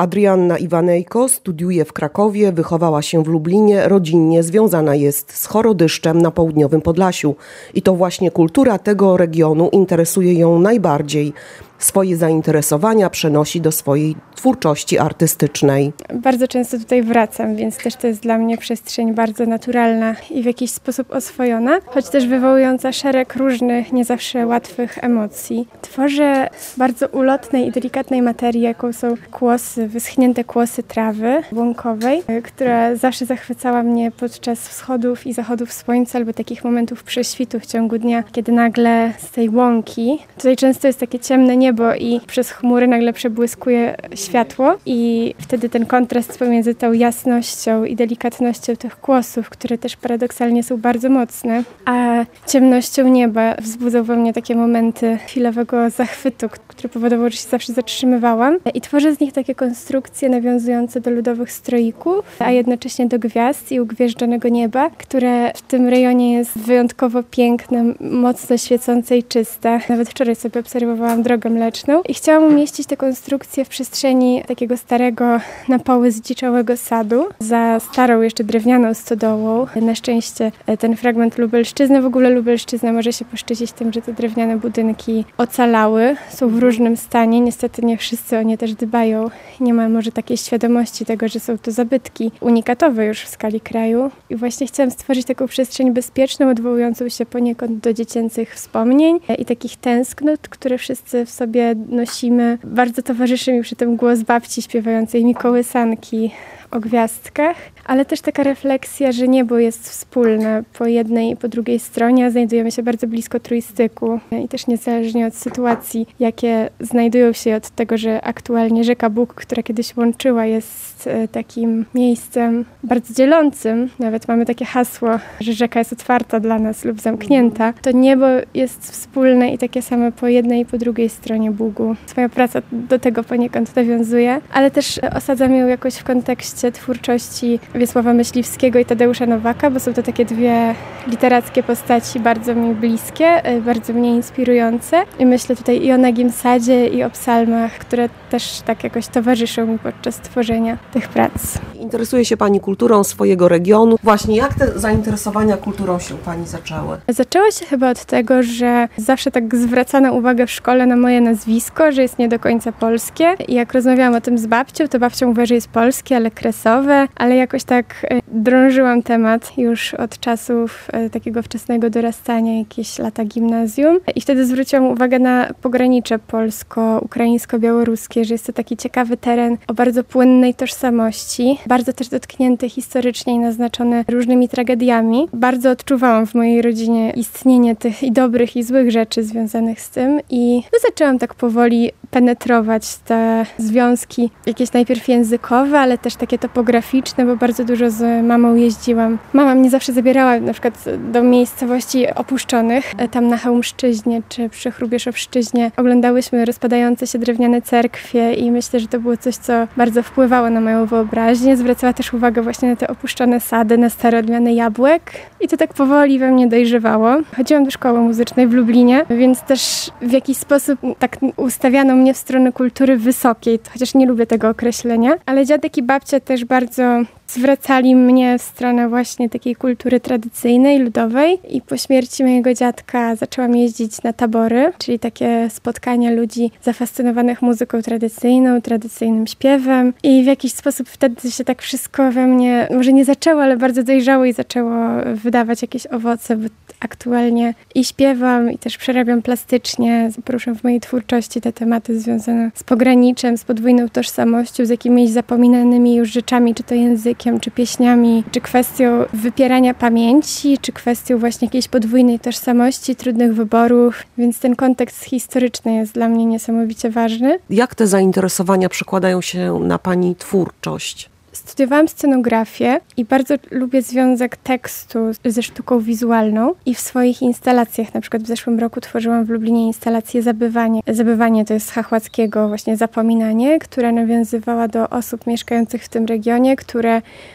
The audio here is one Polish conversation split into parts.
Adrianna Iwanejko studiuje w Krakowie, wychowała się w Lublinie, rodzinnie związana jest z Chorodyszczem na południowym Podlasiu. I to właśnie kultura tego regionu interesuje ją najbardziej. Swoje zainteresowania przenosi do swojej twórczości artystycznej. Bardzo często tutaj wracam, więc też to jest dla mnie przestrzeń bardzo naturalna i w jakiś sposób oswojona, choć też wywołująca szereg różnych, nie zawsze łatwych emocji. Tworzę bardzo ulotnej i delikatnej materii, jaką są kłosy, wyschnięte kłosy trawy łąkowej, która zawsze zachwycała mnie podczas wschodów i zachodów słońca albo takich momentów prześwitu w ciągu dnia, kiedy nagle z tej łąki, tutaj często jest takie ciemne niebo i przez chmury nagle przebłyskuje światło i wtedy ten kontrast pomiędzy tą jasnością i delikatnością tych kłosów, które też paradoksalnie są bardzo mocne, a ciemnością nieba wzbudzał we mnie takie momenty chwilowego zachwytu, który powodował, że się zawsze zatrzymywałam i tworzę z nich takie konstrukcje nawiązujące do ludowych stroików, a jednocześnie do gwiazd i ugwieżdżonego nieba, które w tym rejonie jest wyjątkowo piękne, mocno świecące i czyste. Nawet wczoraj sobie obserwowałam drogę mleczną i chciałam umieścić tę konstrukcję w przestrzeni takiego starego na poły zdziczałego sadu za starą jeszcze drewnianą stodołą. Na szczęście ten fragment Lubelszczyzny, w ogóle Lubelszczyzna może się poszczycić tym, że te drewniane budynki ocalały, są w różnym stanie. Niestety nie wszyscy o nie też dbają. Nie ma może takiej świadomości tego, że są to zabytki unikatowe już w skali kraju. I właśnie chciałam stworzyć taką przestrzeń bezpieczną, odwołującą się poniekąd do dziecięcych wspomnień i takich tęsknot, które wszyscy w sobie nosimy. Bardzo towarzyszy mi przy tym głos babci śpiewającej mi kołysanki o gwiazdkach, ale też taka refleksja, że niebo jest wspólne po jednej i po drugiej stronie, a znajdujemy się bardzo blisko trójstyku i też niezależnie od sytuacji, jakie znajdują się, od tego, że aktualnie rzeka Bóg, która kiedyś łączyła, jest takim miejscem bardzo dzielącym. Nawet mamy takie hasło, że rzeka jest otwarta dla nas lub zamknięta. To niebo jest wspólne i takie same po jednej i po drugiej stronie Bugu. Swoja praca do tego poniekąd nawiązuje, ale też osadzam ją jakoś w kontekście twórczości Wiesława Myśliwskiego i Tadeusza Nowaka, bo są to takie dwie literackie postaci bardzo mi bliskie, bardzo mnie inspirujące. I myślę tutaj i o Nagim Sadzie, i o psalmach, które też tak jakoś towarzyszą mi podczas tworzenia tych prac. Interesuje się Pani kulturą swojego regionu. Właśnie jak te zainteresowania kulturą się Pani zaczęły? Zaczęło się chyba od tego, że zawsze tak zwracano uwagę w szkole na moje nazwisko, że jest nie do końca polskie. I jak rozmawiałam o tym z babcią, to babcia mówiła, że jest polskie, ale kresowe, ale jakoś tak drążyłam temat już od czasów takiego wczesnego dorastania, jakieś lata gimnazjum. I wtedy zwróciłam uwagę na pogranicze polsko-ukraińsko-białoruskie, że jest to taki ciekawy teren o bardzo płynnej tożsamości, bardzo też dotknięty historycznie i naznaczony różnymi tragediami. Bardzo odczuwałam w mojej rodzinie istnienie tych i dobrych, i złych rzeczy związanych z tym i zaczęłam tak powoli penetrować te związki, jakieś najpierw językowe, ale też takie topograficzne, bo bardzo dużo z mamą jeździłam. Mama mnie zawsze zabierała na przykład do miejscowości opuszczonych, tam na Chełmszczyźnie czy przy Hrubieszowszczyźnie. Oglądałyśmy rozpadające się drewniane cerkwie i myślę, że to było coś, co bardzo wpływało na moją wyobraźnię. Zwracała też uwagę właśnie na te opuszczone sady, na stare odmiany jabłek i to tak powoli we mnie dojrzewało. Chodziłam do szkoły muzycznej w Lublinie, więc też w jakiś sposób tak ustawiano mnie w stronę kultury wysokiej, chociaż nie lubię tego określenia, ale dziadek i babcia też bardzo zwracali mnie w stronę właśnie takiej kultury tradycyjnej, ludowej i po śmierci mojego dziadka zaczęłam jeździć na tabory, czyli takie spotkania ludzi zafascynowanych muzyką tradycyjną, tradycyjnym śpiewem i w jakiś sposób wtedy się tak wszystko we mnie, może nie zaczęło, ale bardzo dojrzało i zaczęło wydawać jakieś owoce, bo aktualnie i śpiewam i też przerabiam plastycznie, poruszam w mojej twórczości te tematy związane z pograniczem, z podwójną tożsamością, z jakimiś zapominanymi już rzeczami, czy to językiem, czy pieśniami, czy kwestią wypierania pamięci, czy kwestią właśnie jakiejś podwójnej tożsamości, trudnych wyborów, więc ten kontekst historyczny jest dla mnie niesamowicie ważny. Jak te zainteresowania przekładają się na Pani twórczość? Studiowałam scenografię i bardzo lubię związek tekstu ze sztuką wizualną i w swoich instalacjach, na przykład w zeszłym roku tworzyłam w Lublinie instalację Zabywanie. Zabywanie to jest z Chachłackiego właśnie zapominanie, która nawiązywała do osób mieszkających w tym regionie, które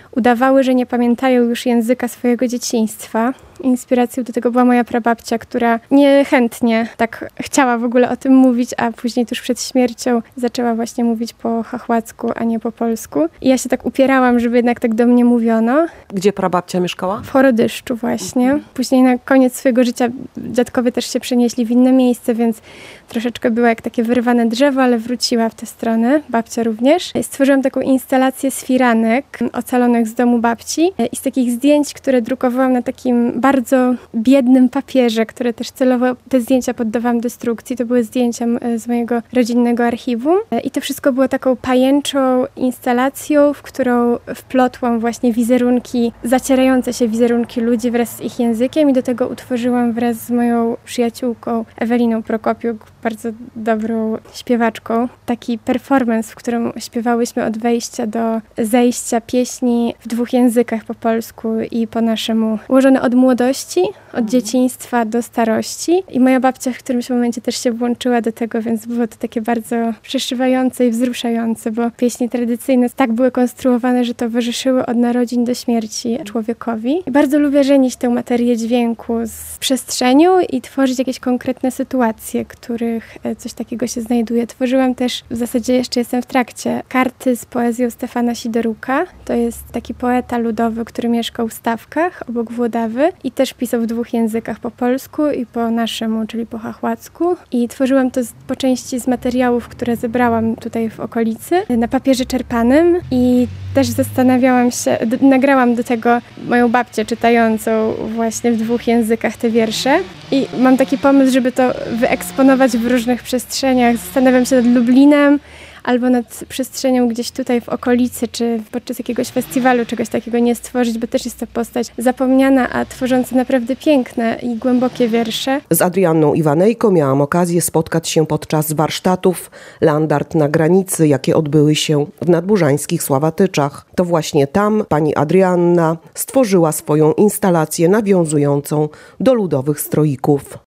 udawały, że nie pamiętają już języka swojego dzieciństwa. Inspiracją do tego była moja prababcia, która niechętnie tak chciała w ogóle o tym mówić, a później tuż przed śmiercią zaczęła właśnie mówić po chachłacku, a nie po polsku. I ja się tak upierałam, żeby jednak tak do mnie mówiono. Gdzie prababcia mieszkała? W Chorodyszczu właśnie. Później na koniec swojego życia dziadkowie też się przenieśli w inne miejsce, więc troszeczkę była jak takie wyrwane drzewo, ale wróciła w tę stronę. Babcia również. Stworzyłam taką instalację z firanek ocalonych z domu babci i z takich zdjęć, które drukowałam na takim bardzo biednym papierze, które też celowo te zdjęcia poddawałam destrukcji. To były zdjęcia z mojego rodzinnego archiwum. I to wszystko było taką pajęczą instalacją, w którą wplotłam właśnie wizerunki, zacierające się wizerunki ludzi wraz z ich językiem i do tego utworzyłam wraz z moją przyjaciółką Eweliną Prokopiuk, bardzo dobrą śpiewaczką, taki performance, w którym śpiewałyśmy od wejścia do zejścia pieśni w 2 językach, po polsku i po naszemu, ułożone od młodości, od dzieciństwa do starości. I moja babcia w którymś momencie też się włączyła do tego, więc było to takie bardzo przeszywające i wzruszające, bo pieśni tradycyjne tak były konstruowane, że towarzyszyły od narodzin do śmierci człowiekowi. I bardzo lubię żenić tę materię dźwięku z przestrzenią i tworzyć jakieś konkretne sytuacje, których coś takiego się znajduje. Tworzyłam też, w zasadzie jeszcze jestem w trakcie, karty z poezją Stefana Sidoruka. To jest taki poeta ludowy, który mieszkał w Stawkach obok Włodawy i też pisał w 2 językach, po polsku i po naszemu, czyli po chachłacku. I tworzyłam to po części z materiałów, które zebrałam tutaj w okolicy, na papierze czerpanym i też zastanawiałam się, nagrałam do tego moją babcię czytającą właśnie w 2 językach te wiersze i mam taki pomysł, żeby to wyeksponować w różnych przestrzeniach. Zastanawiam się nad Lublinem, albo nad przestrzenią gdzieś tutaj w okolicy, czy podczas jakiegoś festiwalu czegoś takiego nie stworzyć, bo też jest to postać zapomniana, a tworząca naprawdę piękne i głębokie wiersze. Z Adrianną Iwanejko miałam okazję spotkać się podczas warsztatów Landart na granicy, jakie odbyły się w nadburzańskich Sławatyczach. To właśnie tam pani Adrianna stworzyła swoją instalację nawiązującą do ludowych stroików.